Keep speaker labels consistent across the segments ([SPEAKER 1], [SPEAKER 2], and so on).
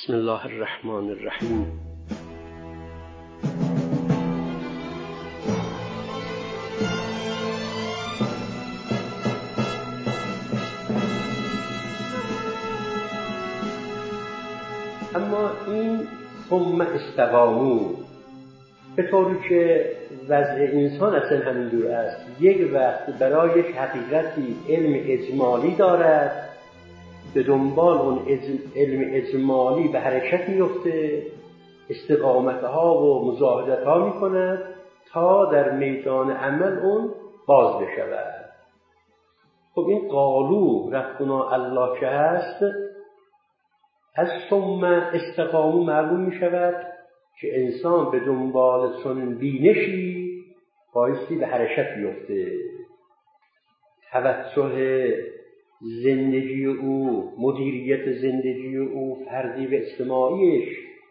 [SPEAKER 1] بسم الله الرحمن الرحیم. اما این ثم استقاموا به طوری که وضع انسان اصلا همین دور است، یک وقت برای یک حقیقتی علم اجمالی دارد، به دنبال اون علم اجمالی به حرکت میفته، استقامتها و مجاهدتها میکند تا در میدان عمل اون باز بشود. خب این قالو ربنا الله که هست، از ثم استقاموا معلوم میشود که انسان به دنبال چنین بینشی بایستی به حرکت بیفته. توجه زندگی او، مدیریت زندگی او، فردی و اجتماعیش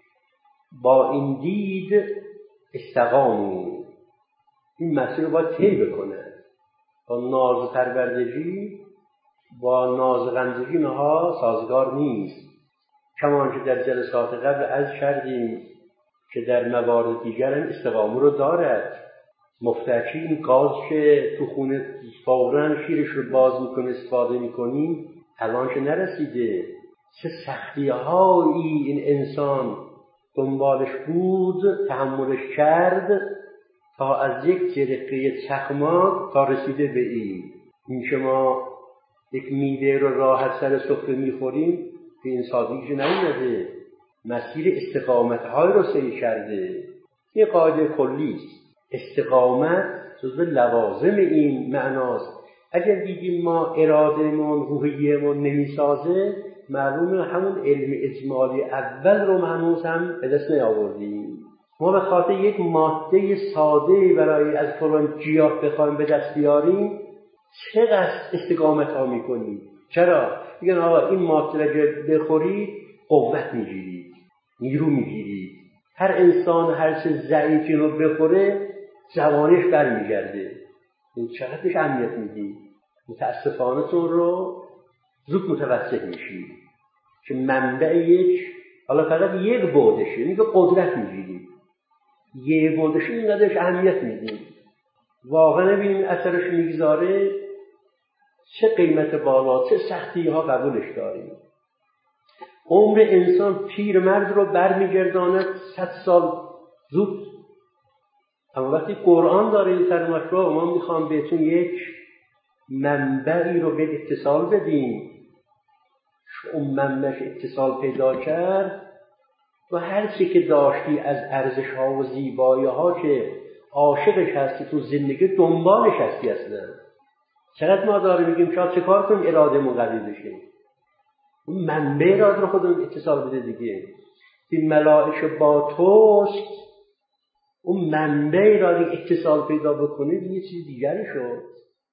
[SPEAKER 1] با این دید استقاموا، این مسیر رو باید طی بکنه. با ناز پروردگی با ناز غمزگی اینها سازگار نیست. کمان که در جلسات قبل عرض کردیم که در موارد دیگر هم استقامه رو دارد. مفترچی این گاز که تو خونه فوراً شیرش رو باز میکنه استفاده میکنیم، الان که نرسیده، چه سختی هایی این انسان دنبالش بود، تحملش کرد تا از یک جرقه چخماق تا رسیده به این که ما یک میوه رو راحت سر سفره میخوریم، به این سادگی که نیومده، مسیر استقامت‌های رو طی کرده. این قاعده کلی است. استقامت جزو لوازم این معناست. اگر دیدیم ما ارادهمون، روحیه‌مون نمیسازه، معلومه همون علم اجمالی اول رو هنوز هم به دست نیاوردیم. ما به خاطر یک ماده ساده برای از فلان گیاه بخوایم به دست بیاریم، چقدر استقامت‌ها می‌کنیم. چرا؟ میگن آقا این ماده رو بخورید قوت می‌گیرید، نیرو می‌گیرید. هر انسان هر چه ضعیفی رو بخوره جوانش برمیگرده. این چقدر بهش اهمیت میدی؟ متاسفانه تون رو زود متوسط میشی که منبع یک، حالا فقط یک بودشه، میگه قدرت میگیرید، یک بودشه اینقدرش اهمیت میدیم. واقعا ببینیم اثرش میگذاره، چه قیمت بالا، چه سختی ها قبولش داریم. عمر انسان پیرمرد رو برمیگرداند 100 سال زود. اما وقتی قرآن داره این فرمایش رو، ما میخوام بهتون یک منبعی رو به اتصال بدیم. اون منبعش اتصال پیدا کرد و هر چی که داشتی از ارزش ها و زیبایی ها که عاشقش هستی تو زندگی، دنبالش هستی اصلا. چقدر ما داره میگیم شاید چه کار کنیم ارادهمون قوی بشه. اون منبع اراده رو خودمون اتصال بده دیگه. این ملائکه با توست، اون منبع را اتصال پیدا بکنید یه چیز دیگری شد.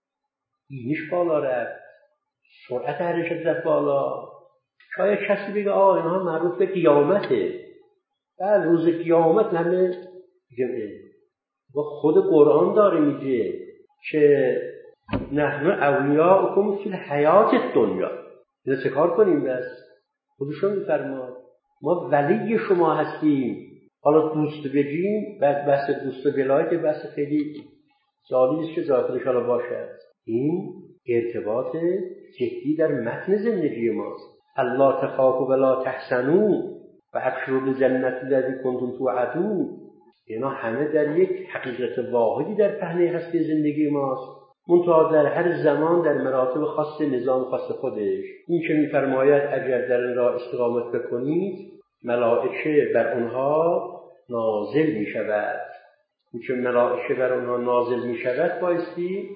[SPEAKER 1] اینش بالا رفت، سرعت حرکت رفت بالا. شاید کسی بگه آقا اینها مربوط به قیامته. بله، روز قیامت همه میگه و خود قرآن داره میگه که نحن اولیاؤکم فی الحیات الدنیا. اینا چه کار کنیم؟ بس خودشون میفرماد ما ولی شما هستیم. حالا دوست بگیم، بعد بحث دوست و ولایت بحث خیلی جالبیست که جای حالا باشد. این ارتباط جدی در متن زندگی ماست. الله تخافوا ولا تحزنوا و ابشروا بالجنة التي کنتم توعدون. اینا همه در یک حقیقت واحدی در پهنه هستی زندگی ماست، منتها در هر زمان در مراتب خاص نظام خاص خودش. این که می‌فرماید اگر در این راه استقامت بکنید ملائکه بر آنها نازل می شود. این که ملائکه بر آنها نازل می شود بایستی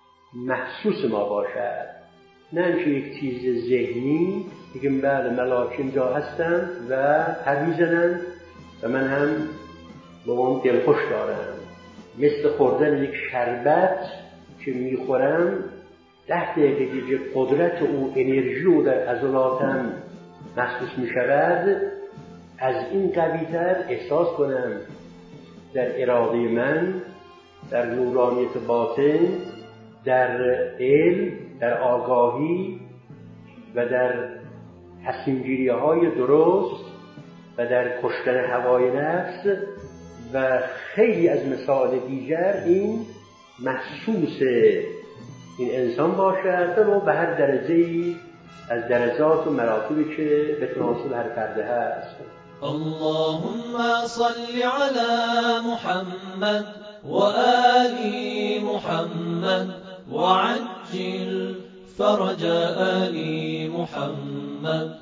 [SPEAKER 1] محسوس ما باشد، نه اینکه یک چیز ذهنی بگیم بله ملائکه اینجا هستند و پر می‌زنند و من هم با اون دلخوش دارم. مثل خوردن یک شربت که میخورم 10 دقیقه دیگه قدرت او، انرژی او در عضلاتم محسوس می شود. از این قوی‌تر احساس کنم در اراده من، در نورانیت باطن، در علم، در آگاهی و در تصمیم‌گیری‌های درست و در کشتن هوای نفس و خیلی از مسائل دیگر این محسوس این انسان باشد و به هر درجه‌ای از درجات و مراتبی که به تناسب هر فرده هست.
[SPEAKER 2] اللهم صل على محمد وآل محمد وعجل فرج آل محمد.